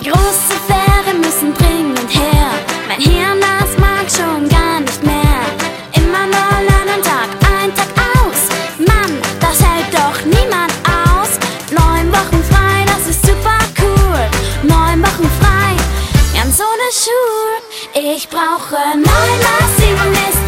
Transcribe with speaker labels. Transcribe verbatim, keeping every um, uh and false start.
Speaker 1: Große Ferien müssen dringend her. Mein Hirn, das mag schon gar nicht mehr. Immer nur lernen, Tag ein, Tag aus. Mann, das hält doch niemand aus. Neun Wochen frei, das ist super cool. Neun Wochen frei, ganz ohne Schule. Ich brauche neun mal sieben ist